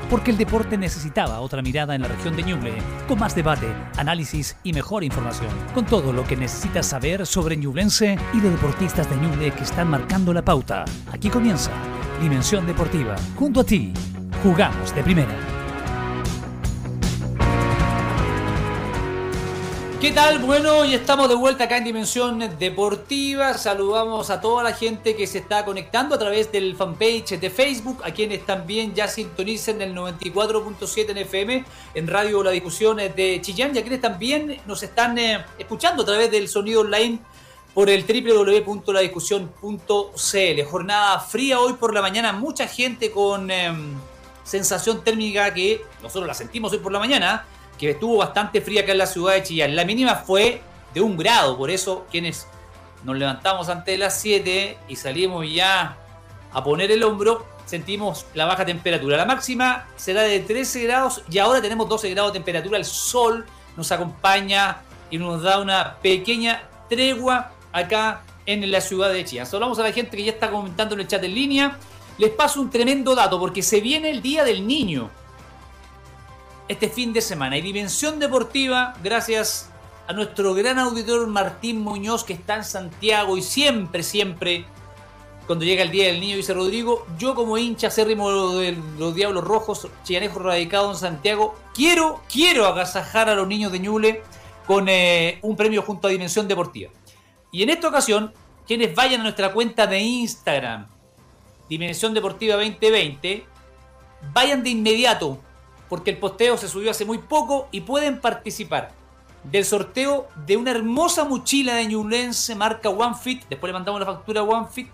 porque el deporte necesitaba otra mirada en la región de Ñuble, con más debate, análisis y mejor información, con todo lo que necesitas saber sobre ñublense y de deportistas de Ñuble que están marcando la pauta. Aquí comienza Dimensión Deportiva, junto a ti, jugamos de primera. ¿Qué tal? Bueno, y estamos de vuelta acá en Dimensión Deportiva. Saludamos a toda la gente que se está conectando a través del fanpage de Facebook, a quienes también ya sintonicen el 94.7 en FM, en Radio La Discusión de Chillán, y a quienes también nos están escuchando a través del sonido online por el www.ladiscusión.cl. Jornada fría hoy por la mañana, mucha gente con sensación térmica que nosotros la sentimos hoy por la mañana, que estuvo bastante fría acá en la ciudad de Chillán. La mínima fue de 1 grado, por eso quienes nos levantamos antes de las 7 y salimos ya a poner el hombro, sentimos la baja temperatura. La máxima será de 13 grados y ahora tenemos 12 grados de temperatura. El sol nos acompaña y nos da una pequeña tregua acá en la ciudad de Chillán. Saludamos a la gente que ya está comentando en el chat en línea. Les paso un tremendo dato porque se viene el Día del Niño este fin de semana, y Dimensión Deportiva, gracias a nuestro gran auditor Martín Muñoz, que está en Santiago y siempre, cuando llega el Día del Niño, dice Rodrigo, yo como hincha acérrimo de los Diablos Rojos, chillanejo radicado en Santiago, quiero agasajar a los niños de Ñuble con un premio junto a Dimensión Deportiva. Y en esta ocasión, quienes vayan a nuestra cuenta de Instagram, Dimensión Deportiva 2020, vayan de inmediato, porque el posteo se subió hace muy poco y pueden participar del sorteo de una hermosa mochila de ñublense marca OneFit. Después le mandamos la factura a OneFit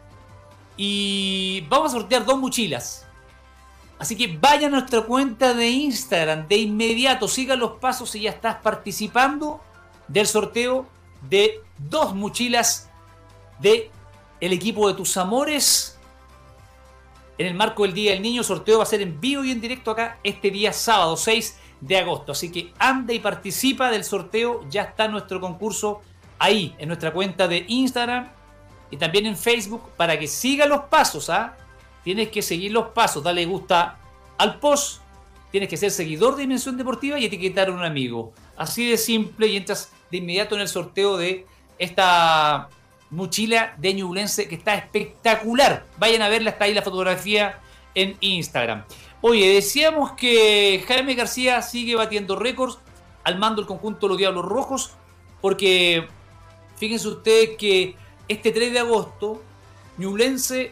y vamos a sortear 2 mochilas. Así que vayan a nuestra cuenta de Instagram de inmediato, sigan los pasos y ya estás participando del sorteo de 2 mochilas de el equipo de tus amores. En el marco del Día del Niño, el sorteo va a ser en vivo y en directo acá este día sábado 6 de agosto. Así que anda y participa del sorteo. Ya está nuestro concurso ahí, en nuestra cuenta de Instagram y también en Facebook, para que siga los pasos. Tienes que seguir los pasos, dale gusta al post, tienes que ser seguidor de Dimensión Deportiva y etiquetar a un amigo. Así de simple, y entras de inmediato en el sorteo de esta mochila de ñublense que está espectacular. Vayan a verla, está ahí la fotografía en Instagram. Oye, decíamos que Jaime García sigue batiendo récords al mando del conjunto de los Diablos Rojos, porque fíjense ustedes que este 3 de agosto ñublense,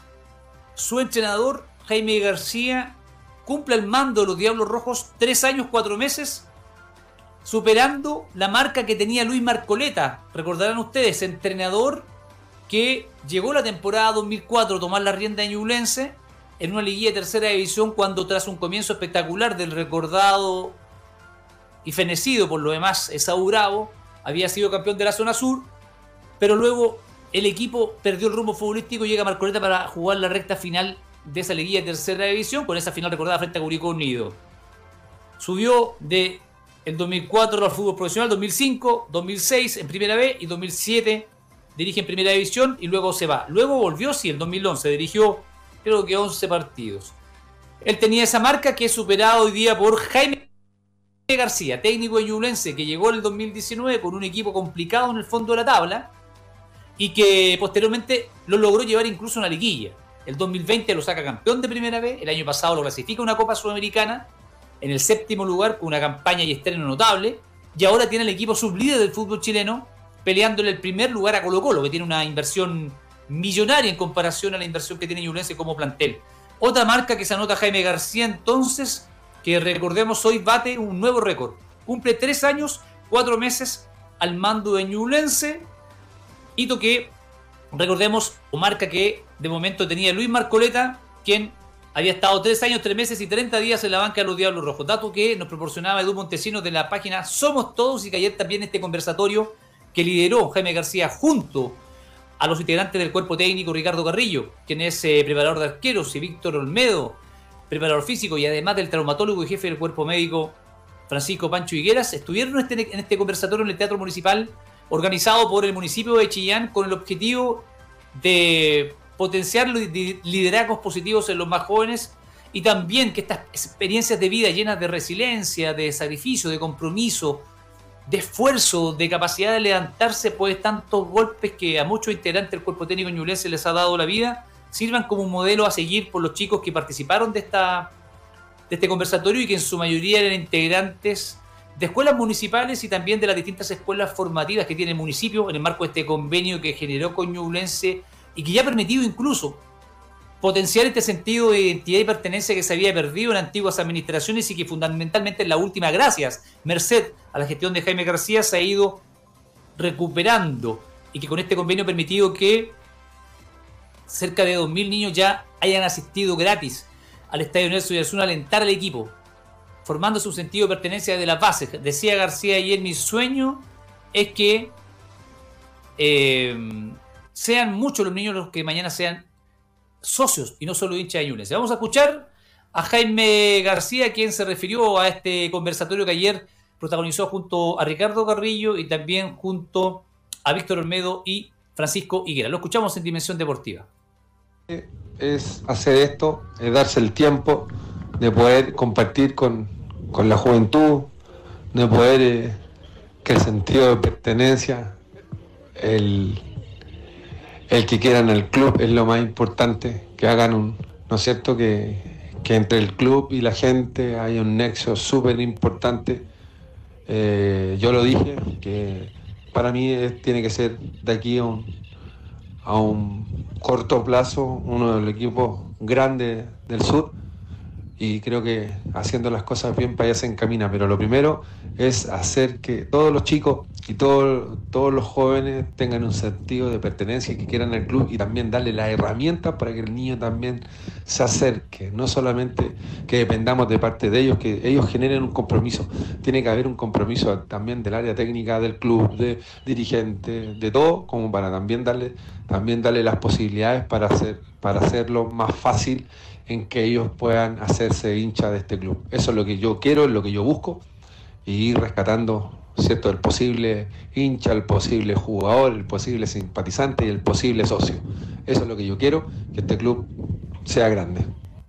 su entrenador Jaime García, cumple el mando de los Diablos Rojos 3 años 4 meses, superando la marca que tenía Luis Marcoleta. Recordarán ustedes, entrenador que llegó la temporada 2004 a tomar la rienda de ñublense en una liguilla de tercera división, cuando tras un comienzo espectacular del recordado y fenecido por lo demás Esaú Bravo, había sido campeón de la zona sur, pero luego el equipo perdió el rumbo futbolístico y llega Marcoleta para jugar la recta final de esa liguilla de tercera división, con esa final recordada frente a Curicó Unido. Subió de en 2004 al fútbol profesional, 2005, 2006 en Primera B y 2007 dirige en Primera División y luego se va. Luego volvió, sí, en 2011 dirigió creo que 11 partidos. Él tenía esa marca que es superada hoy día por Jaime García, técnico de ñublense, que llegó en el 2019 con un equipo complicado en el fondo de la tabla y que posteriormente lo logró llevar incluso a una liguilla. El 2020 lo saca campeón de Primera B, el año pasado lo clasifica a una Copa Sudamericana en el 7º lugar con una campaña y estreno notable, y ahora tiene el equipo sublíder del fútbol chileno peleándole el primer lugar a Colo-Colo, que tiene una inversión millonaria en comparación a la inversión que tiene ñublense como plantel. Otra marca que se anota Jaime García entonces, que recordemos hoy bate un nuevo récord, cumple 3 años 4 meses al mando de ñublense, hito que recordemos, o marca que de momento tenía Luis Marcoleta, quien había estado 3 años, 3 meses y 30 días en la banca de los Diablos Rojos. Dato que nos proporcionaba Edu Montesinos de la página Somos Todos, y que ayer también este conversatorio que lideró Jaime García junto a los integrantes del cuerpo técnico, Ricardo Carrillo, quien es preparador de arqueros, y Víctor Olmedo, preparador físico, y además del traumatólogo y jefe del cuerpo médico, Francisco Pancho Higueras, estuvieron en este conversatorio en el Teatro Municipal, organizado por el municipio de Chillán, con el objetivo de potenciar liderazgos positivos en los más jóvenes y también que estas experiencias de vida llenas de resiliencia, de sacrificio, de compromiso, de esfuerzo, de capacidad de levantarse pues tantos golpes que a muchos integrantes del cuerpo técnico ñublense les ha dado la vida, sirvan como un modelo a seguir por los chicos que participaron de este conversatorio y que en su mayoría eran integrantes de escuelas municipales y también de las distintas escuelas formativas que tiene el municipio en el marco de este convenio que generó con Ñublense y que ya ha permitido incluso potenciar este sentido de identidad y pertenencia que se había perdido en antiguas administraciones y que fundamentalmente en la última, gracias, merced a la gestión de Jaime García, se ha ido recuperando y que con este convenio ha permitido que cerca de 2.000 niños ya hayan asistido gratis al Estadio Nelson Oyarzún a alentar al equipo, formando su sentido de pertenencia de las bases. Decía García ayer, mi sueño es que sean muchos los niños los que mañana sean socios y no solo hinchas de Ñublense. Vamos a escuchar a Jaime García, quien se refirió a este conversatorio que ayer protagonizó junto a Ricardo Carrillo y también junto a Víctor Olmedo y Francisco Higuera. Lo escuchamos en Dimensión Deportiva. Es hacer esto, es darse el tiempo de poder compartir con la juventud, de poder que el sentido de pertenencia, el que quieran el club es lo más importante, que hagan ¿no es cierto?, que entre el club y la gente hay un nexo súper importante. Yo lo dije, que para mí tiene que ser de aquí a un corto plazo uno de los equipos grandes del sur, y creo que haciendo las cosas bien para allá se encamina, pero lo primero es hacer que todos los chicos y todos los jóvenes tengan un sentido de pertenencia y que quieran al club, y también darle las herramientas para que el niño también se acerque, no solamente que dependamos de parte de ellos, que ellos generen un compromiso. Tiene que haber un compromiso también del área técnica del club, de dirigentes, de todo, como para también darle las posibilidades para hacerlo más fácil en que ellos puedan hacerse hinchas de este club. Eso es lo que yo quiero, es lo que yo busco, y ir rescatando, ¿cierto?, el posible hincha, el posible jugador, el posible simpatizante y el posible socio. Eso es lo que yo quiero, que este club sea grande.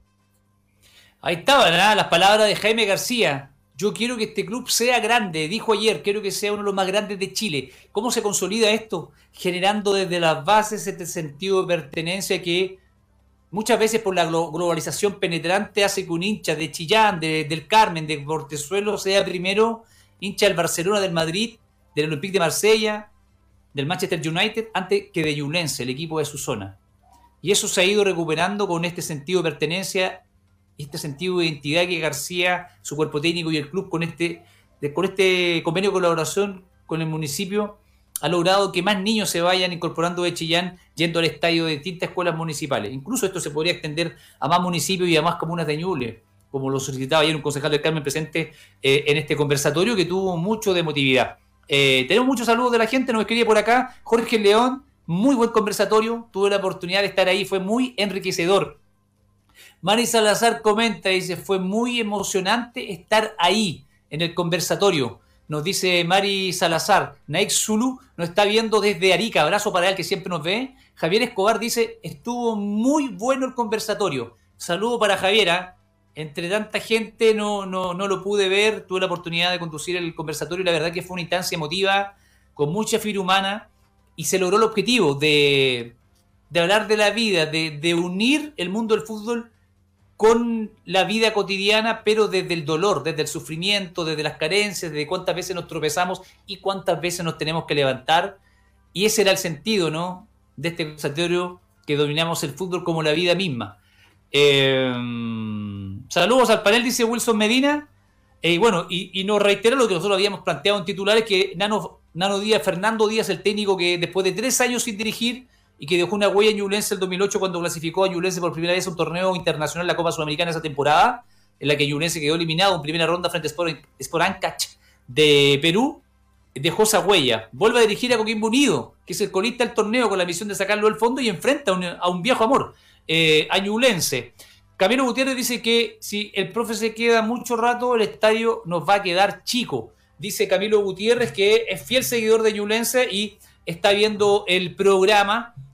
Ahí estaban, ¿verdad?, las palabras de Jaime García. Yo quiero que este club sea grande, dijo ayer, quiero que sea uno de los más grandes de Chile. ¿Cómo se consolida esto? Generando desde las bases este sentido de pertenencia que muchas veces por la globalización penetrante hace que un hincha de Chillán, del Carmen, de Portezuelo, sea primero hincha del Barcelona, del Madrid, del Olympique de Marsella, del Manchester United, antes que de Ñublense, el equipo de su zona. Y eso se ha ido recuperando con este sentido de pertenencia, este sentido de identidad que García, su cuerpo técnico y el club con este convenio de colaboración con el municipio ha logrado que más niños se vayan incorporando de Chillán yendo al estadio de distintas escuelas municipales. Incluso esto se podría extender a más municipios y a más comunas de Ñuble, como lo solicitaba ayer un concejal del Carmen presente en este conversatorio que tuvo mucho de emotividad. Tenemos muchos saludos de la gente, nos escribe por acá Jorge León, muy buen conversatorio, tuve la oportunidad de estar ahí, fue muy enriquecedor. Mari Salazar comenta, dice, fue muy emocionante estar ahí en el conversatorio. Nos dice Mari Salazar, Naik Zulu nos está viendo desde Arica, abrazo para él que siempre nos ve. Javier Escobar dice, estuvo muy bueno el conversatorio. Saludo para Javiera, entre tanta gente no lo pude ver, tuve la oportunidad de conducir el conversatorio y la verdad que fue una instancia emotiva, con mucha fibra humana, y se logró el objetivo de hablar de la vida, de unir el mundo del fútbol con la vida cotidiana, pero desde el dolor, desde el sufrimiento, desde las carencias, desde cuántas veces nos tropezamos y cuántas veces nos tenemos que levantar. Y ese era el sentido, ¿no?, de este conversatorio, que dominamos el fútbol como la vida misma. Saludos al panel, dice Wilson Medina. Bueno, y nos reitera lo que nosotros habíamos planteado en titulares, que Nano Díaz, Fernando Díaz, el técnico que después de 3 años sin dirigir y que dejó una huella en Ñublense el 2008 cuando clasificó a Ñublense por primera vez a un torneo internacional, la Copa Sudamericana, esa temporada, en la que Ñublense quedó eliminado en primera ronda frente a Sport Ancash de Perú, dejó esa huella. Vuelve a dirigir a Coquimbo Unido, que es el colista del torneo, con la misión de sacarlo del fondo, y enfrenta a un viejo amor, a Ñublense. Camilo Gutiérrez dice que si el profe se queda mucho rato, el estadio nos va a quedar chico. Dice Camilo Gutiérrez, que es fiel seguidor de Ñublense y está viendo el programa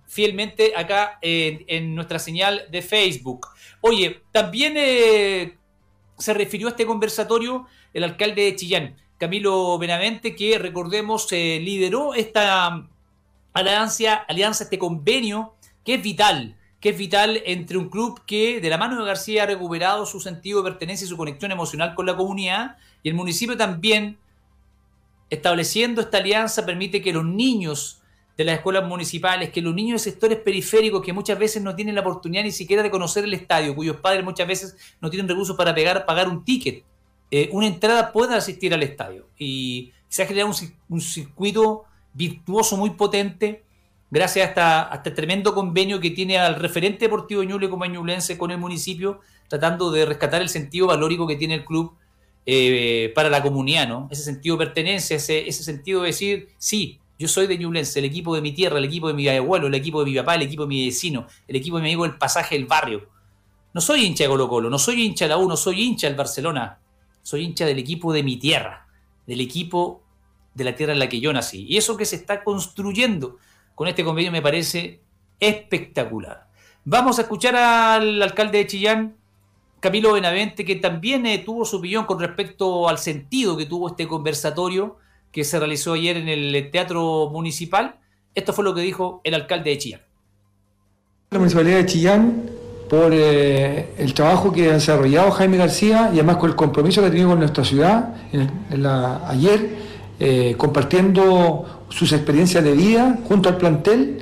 fielmente acá en nuestra señal de Facebook. Oye, también se refirió a este conversatorio el alcalde de Chillán, Camilo Benavente, que recordemos lideró esta alianza, este convenio que es vital entre un club que de la mano de García ha recuperado su sentido de pertenencia y su conexión emocional con la comunidad, y el municipio también, estableciendo esta alianza, permite que los niños de las escuelas municipales, que los niños de sectores periféricos que muchas veces no tienen la oportunidad ni siquiera de conocer el estadio, cuyos padres muchas veces no tienen recursos para pagar un ticket, una entrada, puedan asistir al estadio. Y se ha generado un circuito virtuoso muy potente gracias a este tremendo convenio que tiene al referente deportivo Ñuble como ñublense con el municipio, tratando de rescatar el sentido valórico que tiene el club para la comunidad, ¿no? Ese sentido de pertenencia, ese sentido de decir, sí, yo soy de Ñublense, el equipo de mi tierra, el equipo de mi abuelo, el equipo de mi papá, el equipo de mi vecino, el equipo de mi amigo del pasaje del barrio. No soy hincha de Colo-Colo, no soy hincha de la U, no soy hincha del Barcelona, soy hincha del equipo de mi tierra, del equipo de la tierra en la que yo nací. Y eso que se está construyendo con este convenio me parece espectacular. Vamos a escuchar al alcalde de Chillán, Camilo Benavente, que también tuvo su opinión con respecto al sentido que tuvo este conversatorio que se realizó ayer en el Teatro Municipal. Esto fue lo que dijo el alcalde de Chillán. La Municipalidad de Chillán, por el trabajo que ha desarrollado Jaime García y además con el compromiso que ha tenido con nuestra ciudad ayer, compartiendo sus experiencias de vida junto al plantel,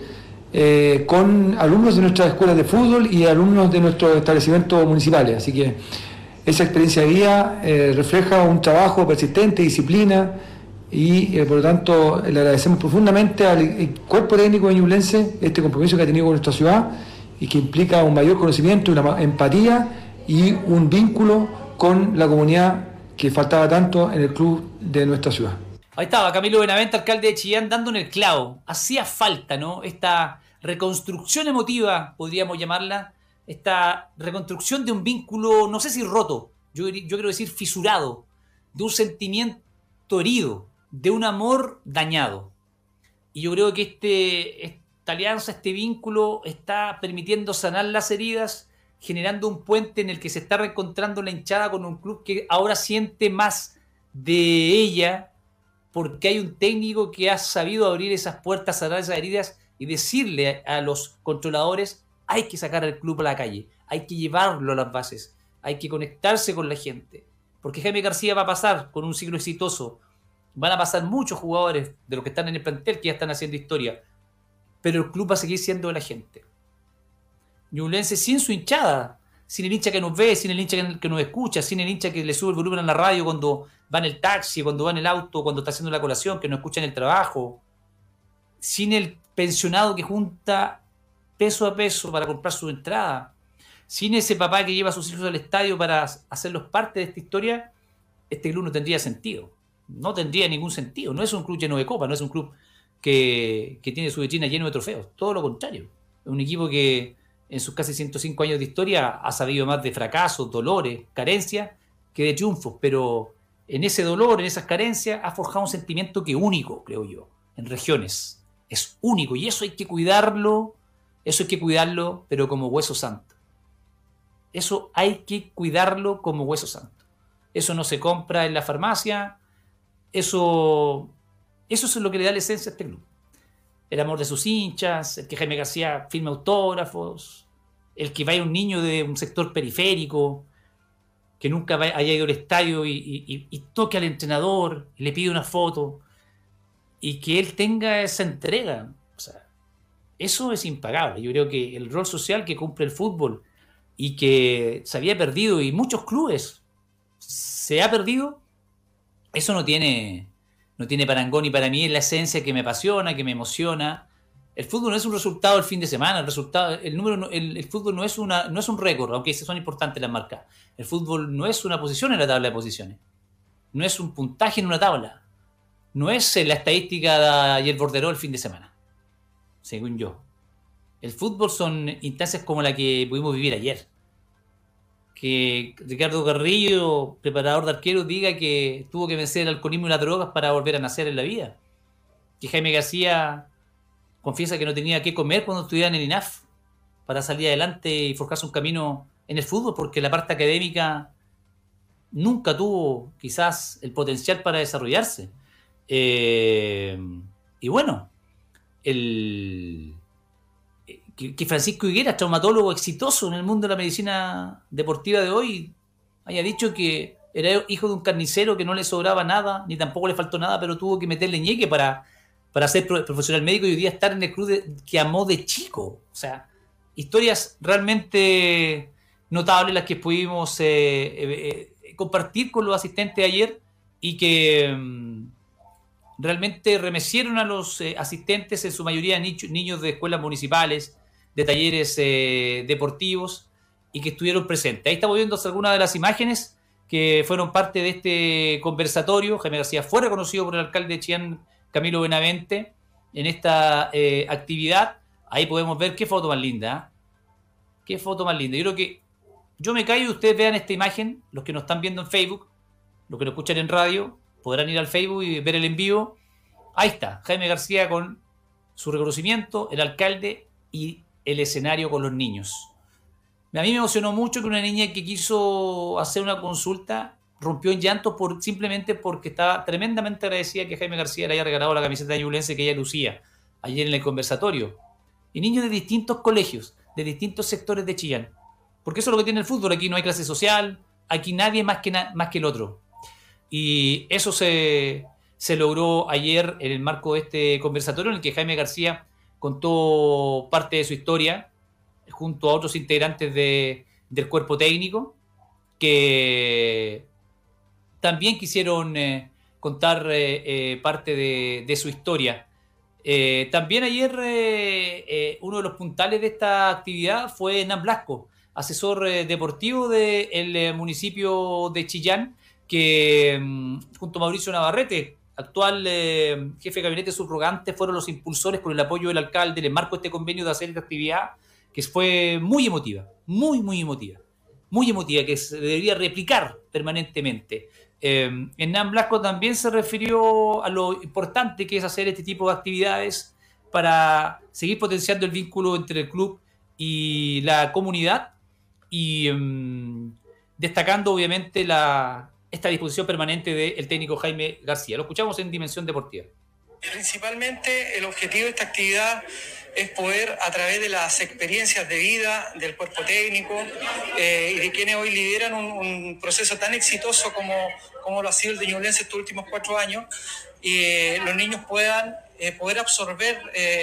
con alumnos de nuestras escuelas de fútbol y alumnos de nuestros establecimientos municipales. Así que esa experiencia de vida refleja un trabajo persistente, disciplina, y por lo tanto le agradecemos profundamente al cuerpo técnico de ñublense este compromiso que ha tenido con nuestra ciudad y que implica un mayor conocimiento, una empatía y un vínculo con la comunidad que faltaba tanto en el club de nuestra ciudad. Ahí estaba Camilo Benavente, alcalde de Chillán, dando en el clavo. Hacía falta, ¿no?, esta reconstrucción emotiva, podríamos llamarla, esta reconstrucción de un vínculo, no sé si roto, yo quiero decir fisurado, de un sentimiento herido, de un amor dañado. Y yo creo que esta alianza, este vínculo, está permitiendo sanar las heridas, generando un puente en el que se está reencontrando la hinchada con un club que ahora siente más de ella, porque hay un técnico que ha sabido abrir esas puertas, sanar esas heridas y decirle a los controladores: hay que sacar al club a la calle, hay que llevarlo a las bases, hay que conectarse con la gente, porque Jaime García va a pasar con un ciclo exitoso, van a pasar muchos jugadores de los que están en el plantel que ya están haciendo historia, pero el club va a seguir siendo de la gente. Ñublense sin su hinchada, sin el hincha que nos ve, sin el hincha que nos escucha, sin el hincha que le sube el volumen a la radio cuando va en el taxi, cuando va en el auto, cuando está haciendo la colación, que nos escucha en el trabajo, sin el pensionado que junta peso a peso para comprar su entrada, sin ese papá que lleva a sus hijos al estadio para hacerlos parte de esta historia, este club no tendría sentido. No tendría ningún sentido. No es un club lleno de copas, no es un club que tiene su vitrina lleno de trofeos. Todo lo contrario. Es un equipo que en sus casi 105 años de historia ha sabido más de fracasos, dolores, carencias que de triunfos. Pero en ese dolor, en esas carencias, ha forjado un sentimiento que es único, creo yo, en regiones. Es único y eso hay que cuidarlo. Eso hay que cuidarlo, pero como hueso santo. Eso hay que cuidarlo como hueso santo. Eso no se compra en la farmacia. Eso es lo que le da la esencia a este club. El amor de sus hinchas, el que Jaime García firme autógrafos, el que vaya un niño de un sector periférico, que nunca haya ido al estadio y toque al entrenador, le pide una foto, y que él tenga esa entrega. O sea, eso es impagable. Yo creo que el rol social que cumple el fútbol y que se había perdido, y muchos clubes se ha perdido, eso no tiene parangón, y para mí es la esencia que me apasiona, que me emociona. El fútbol no es un resultado del fin de semana, el fútbol no es un récord, aunque son importantes las marcas. El fútbol no es una posición en la tabla de posiciones, no es un puntaje en una tabla, no es la estadística y el borderó el fin de semana, según yo. El fútbol son instancias como la que pudimos vivir ayer. Que Ricardo Carrillo, preparador de arqueros, diga que tuvo que vencer el alcoholismo y las drogas para volver a nacer en la vida. Que Jaime García confiesa que no tenía qué comer cuando estudiaba en el INAF para salir adelante y forjarse un camino en el fútbol, porque la parte académica nunca tuvo quizás el potencial para desarrollarse. Y bueno, que Francisco Higuera, traumatólogo exitoso en el mundo de la medicina deportiva de hoy, haya dicho que era hijo de un carnicero que no le sobraba nada, ni tampoco le faltó nada, pero tuvo que meterle ñeque para ser profesional médico y hoy día estar en el club que amó de chico. O sea, historias realmente notables las que pudimos compartir con los asistentes ayer y que realmente remecieron a los asistentes, en su mayoría niños de escuelas municipales, de talleres deportivos, y que estuvieron presentes. Ahí estamos viendo algunas de las imágenes que fueron parte de este conversatorio. Jaime García fue reconocido por el alcalde de Chillán, Camilo Benavente, en esta actividad. Ahí podemos ver qué foto más linda, ¿eh? Qué foto más linda. Yo creo que yo me callo y ustedes vean esta imagen, los que nos están viendo en Facebook, los que nos escuchan en radio, podrán ir al Facebook y ver el en vivo. Ahí está, Jaime García con su reconocimiento, el alcalde y el escenario con los niños. A mí me emocionó mucho que una niña que quiso hacer una consulta rompió en llanto simplemente porque estaba tremendamente agradecida que Jaime García le haya regalado la camiseta de Ñublense que ella lucía ayer en el conversatorio. Y niños de distintos colegios, de distintos sectores de Chillán. Porque eso es lo que tiene el fútbol. Aquí no hay clase social, aquí nadie más que el otro. Y eso se logró ayer en el marco de este conversatorio en el que Jaime García contó parte de su historia junto a otros integrantes del cuerpo técnico que también quisieron contar parte de su historia. También ayer uno de los puntales de esta actividad fue Hernán Blasco, asesor deportivo del municipio de Chillán, que junto a Mauricio Navarrete, actual jefe de gabinete subrogante, fueron los impulsores con el apoyo del alcalde en el marco de este convenio de hacer esta actividad que fue muy emotiva, muy emotiva, que se debería replicar permanentemente. Hernán Blasco también se refirió a lo importante que es hacer este tipo de actividades para seguir potenciando el vínculo entre el club y la comunidad y destacando obviamente esta disposición permanente del técnico Jaime García. Lo escuchamos en Dimensión Deportiva. Principalmente el objetivo de esta actividad es poder, a través de las experiencias de vida del cuerpo técnico y de quienes hoy lideran un proceso tan exitoso como lo ha sido el de Ñublense estos últimos 4 años, los niños puedan poder absorber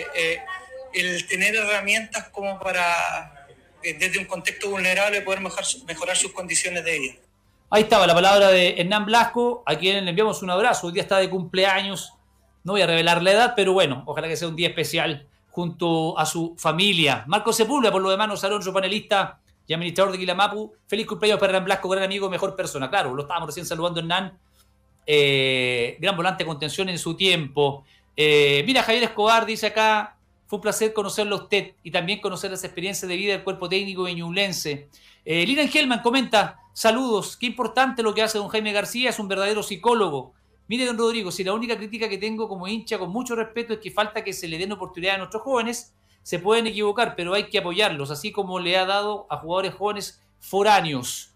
el tener herramientas como para, desde un contexto vulnerable, poder mejorar sus condiciones de vida. Ahí estaba la palabra de Hernán Blasco, a quien le enviamos un abrazo. Hoy día está de cumpleaños, no voy a revelar la edad, pero bueno, ojalá que sea un día especial junto a su familia. Marco Sepúlveda, por lo demás, nos Alonso, panelista y administrador de Quilamapu. Feliz cumpleaños para Hernán Blasco, gran amigo, mejor persona. Claro, lo estábamos recién saludando, Hernán. Gran volante de contención en su tiempo. Mira, Javier Escobar dice acá, fue un placer conocerlo a usted y también conocer las experiencias de vida del cuerpo técnico de Ñublense. Lina Engelman comenta, saludos, qué importante lo que hace don Jaime García, es un verdadero psicólogo. Mire, don Rodrigo, si la única crítica que tengo como hincha, con mucho respeto, es que falta que se le den oportunidad a nuestros jóvenes, se pueden equivocar, pero hay que apoyarlos, así como le ha dado a jugadores jóvenes foráneos.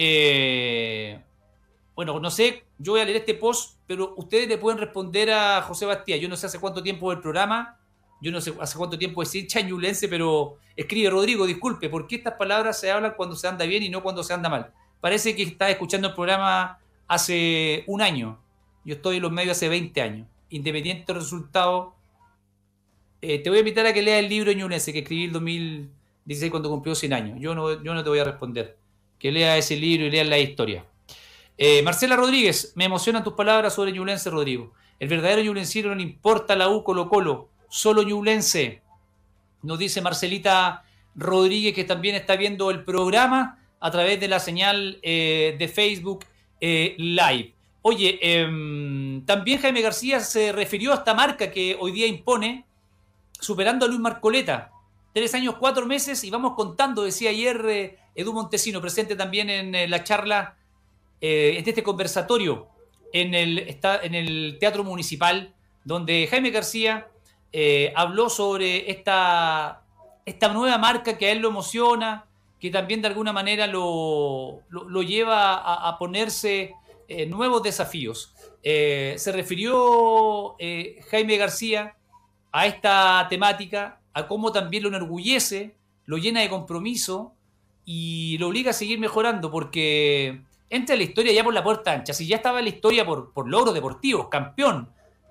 Bueno, no sé, yo voy a leer este post, pero ustedes le pueden responder a José Bastía. Yo no sé hace cuánto tiempo del programa, yo no sé hace cuánto tiempo es hincha ñublense, pero escribe, Rodrigo, disculpe, ¿por qué estas palabras se hablan cuando se anda bien y no cuando se anda mal? Parece que estás escuchando el programa hace un año. Yo estoy en los medios hace 20 años. Independiente del resultado, te voy a invitar a que leas el libro Ñublense que escribí en 2016 cuando cumplió 100 años. Yo no te voy a responder. Que leas ese libro y leas la historia. Marcela Rodríguez, me emocionan tus palabras sobre Ñublense, Rodrigo. El verdadero ñublencino no le importa la U, Colo-Colo, solo Ñublense. Nos dice Marcelita Rodríguez, que también está viendo el programa a través de la señal de Facebook Live. Oye, también Jaime García se refirió a esta marca que hoy día impone, superando a Luis Marcoleta. 3 años, 4 meses y vamos contando, decía ayer Edu Montesino, presente también en la charla de este conversatorio en el Teatro Municipal, donde Jaime García habló sobre esta nueva marca que a él lo emociona, que también de alguna manera lo lleva a ponerse nuevos desafíos. Se refirió Jaime García a esta temática, a cómo también lo enorgullece, lo llena de compromiso y lo obliga a seguir mejorando, porque entra en la historia ya por la puerta ancha. Si ya estaba en la historia por logros deportivos, campeón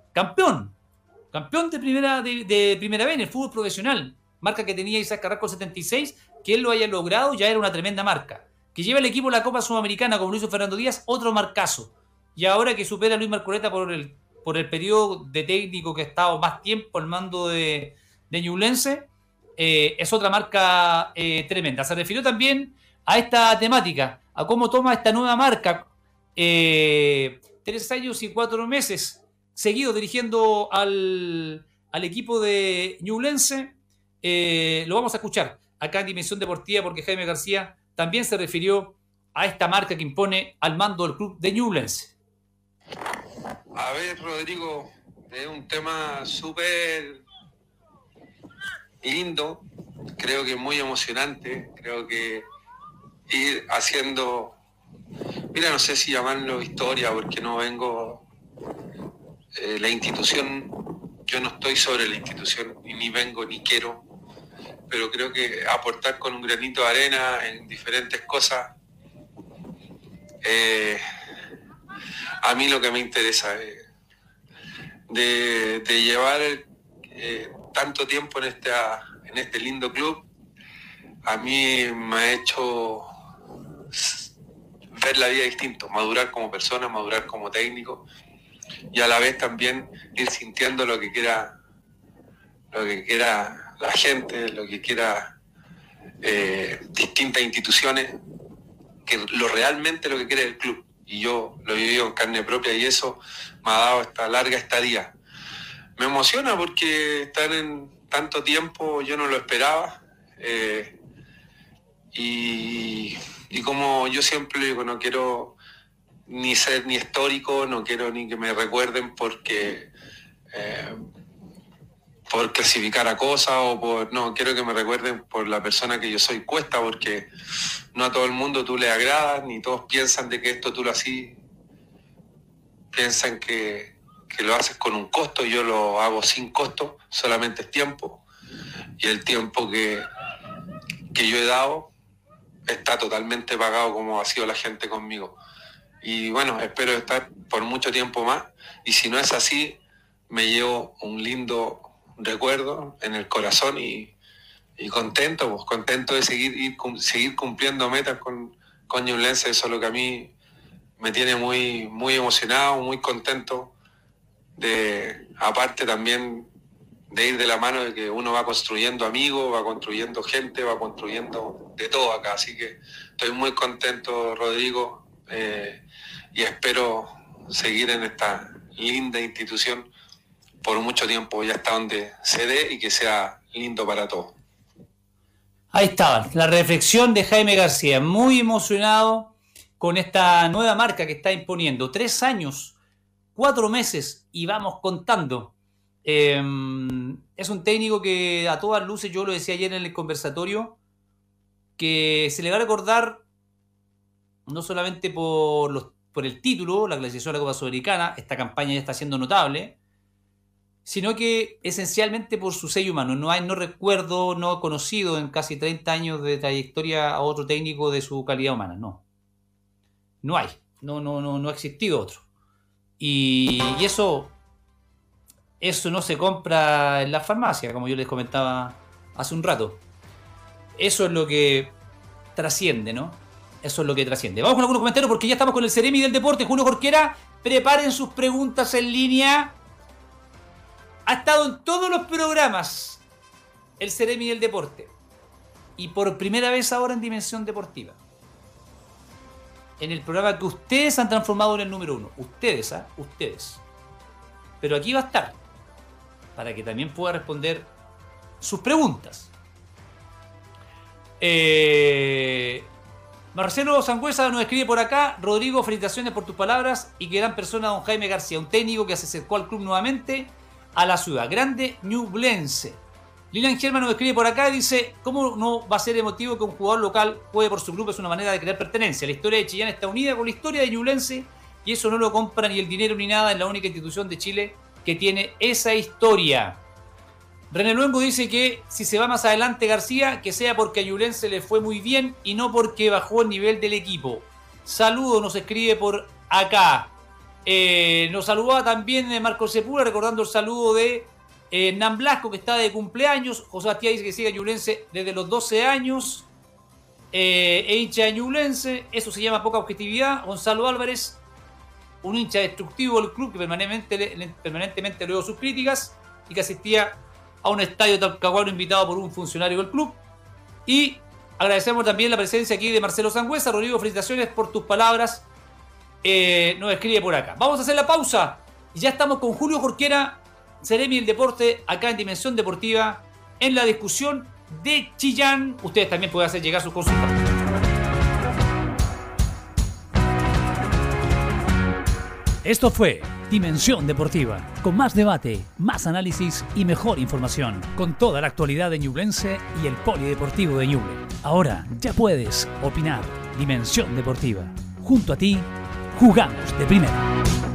de primera vez en el fútbol profesional, marca que tenía Isaac Carrasco 76, que él lo haya logrado ya era una tremenda marca. Que lleva el equipo a la Copa Sudamericana como lo hizo Fernando Díaz, otro marcazo. Y ahora que supera a Luis Marcoleta por el periodo de técnico que ha estado más tiempo al mando de Ñublense, es otra marca tremenda. Se refirió también a esta temática, a cómo toma esta nueva marca 3 años y 4 meses seguido dirigiendo al equipo de Ñublense. Lo vamos a escuchar acá en Dimensión Deportiva, porque Jaime García también se refirió a esta marca que impone al mando del club de Ñublense. A ver, Rodrigo, es un tema súper lindo, creo que muy emocionante, creo que ir haciendo, mira, no sé si llamarlo historia, porque no vengo, la institución, yo no estoy sobre la institución, ni vengo ni quiero, pero creo que aportar con un granito de arena en diferentes cosas, a mí lo que me interesa es de llevar tanto tiempo en este lindo club. A mí me ha hecho ver la vida distinto, madurar como persona, madurar como técnico, y a la vez también ir sintiendo lo que quiera la gente, lo que quiera distintas instituciones, que realmente lo que quiere el club. Y yo lo he vivido en carne propia y eso me ha dado esta larga estadía. Me emociona porque estar en tanto tiempo yo no lo esperaba. Y como yo siempre digo, no quiero ni ser ni histórico, no quiero ni que me recuerden por clasificar a cosas no, quiero que me recuerden por la persona que yo soy. Cuesta porque no a todo el mundo tú le agradas, ni todos piensan de que esto tú lo haces, piensan que lo haces con un costo. Yo lo hago sin costo, solamente es tiempo, y el tiempo que yo he dado está totalmente pagado como ha sido la gente conmigo. Y bueno, espero estar por mucho tiempo más, y si no es así, me llevo un lindo recuerdo en el corazón y contento, pues contento de seguir cumpliendo metas con Ñublense. Eso es lo que a mí me tiene muy, muy emocionado, muy contento, aparte también de ir de la mano de que uno va construyendo amigos, va construyendo gente, va construyendo de todo acá. Así que estoy muy contento, Rodrigo, y espero seguir en esta linda institución por mucho tiempo y hasta donde se dé, y que sea lindo para todos. Ahí estaba la reflexión de Jaime García, muy emocionado con esta nueva marca que está imponiendo. 3 años, 4 meses y vamos contando. Es un técnico que a todas luces, yo lo decía ayer en el conversatorio, que se le va a recordar no solamente por el título, la clasificación a la Copa Sudamericana, esta campaña ya está siendo notable, sino que esencialmente por su sello humano. No recuerdo, no he conocido en casi 30 años de trayectoria a otro técnico de su calidad humana. No hay. No ha existido otro. Y eso no se compra en la farmacia, como yo les comentaba hace un rato. Eso es lo que trasciende, ¿no? Eso es lo que trasciende. Vamos con algunos comentarios porque ya estamos con el Ceremi del Deporte, Julio Jorquera. Preparen sus preguntas en línea. Ha estado en todos los programas el Ceremi del Deporte. Y por primera vez ahora en Dimensión Deportiva. En el programa que ustedes han transformado en el número 1. Ustedes. Pero aquí va a estar. Para que también pueda responder sus preguntas. Marcelo Sangüesa nos escribe por acá: Rodrigo, felicitaciones por tus palabras y qué gran persona don Jaime García, un técnico que se acercó al club nuevamente a la ciudad. Grande Ñublense. Lilian Germán nos escribe por acá y dice: ¿cómo no va a ser emotivo que un jugador local juegue por su club? Es una manera de crear pertenencia. La historia de Chillán está unida con la historia de Ñublense y eso no lo compra ni el dinero ni nada. Es la única institución de Chile que tiene esa historia. René Luengo dice que si se va más adelante García, que sea porque a Ñublense le fue muy bien y no porque bajó el nivel del equipo. Saludos, nos escribe por acá. Nos saludaba también Marco Sepúlveda, recordando el saludo de Hernán Blasco, que está de cumpleaños. José Bastián dice que sigue a Ñublense desde los 12 años. Hincha de Ñublense, eso se llama poca objetividad. Gonzalo Álvarez, un hincha destructivo del club que permanentemente luego sus críticas y que asistía a un estadio talcahuano invitado por un funcionario del club. Y agradecemos también la presencia aquí de Marcelo Sangüesa. Rodrigo, felicitaciones por tus palabras. Nos escribe por acá. Vamos a hacer la pausa y ya estamos con Julio Jorquera, Seremi del Deporte, acá en Dimensión Deportiva, en la discusión de Chillán. Ustedes también pueden hacer llegar sus consultas. Esto fue Dimensión Deportiva, con más debate, más análisis y mejor información, con toda la actualidad de Ñublense y el polideportivo de Ñuble. Ahora ya puedes opinar. Dimensión Deportiva. Junto a ti, jugamos de primera.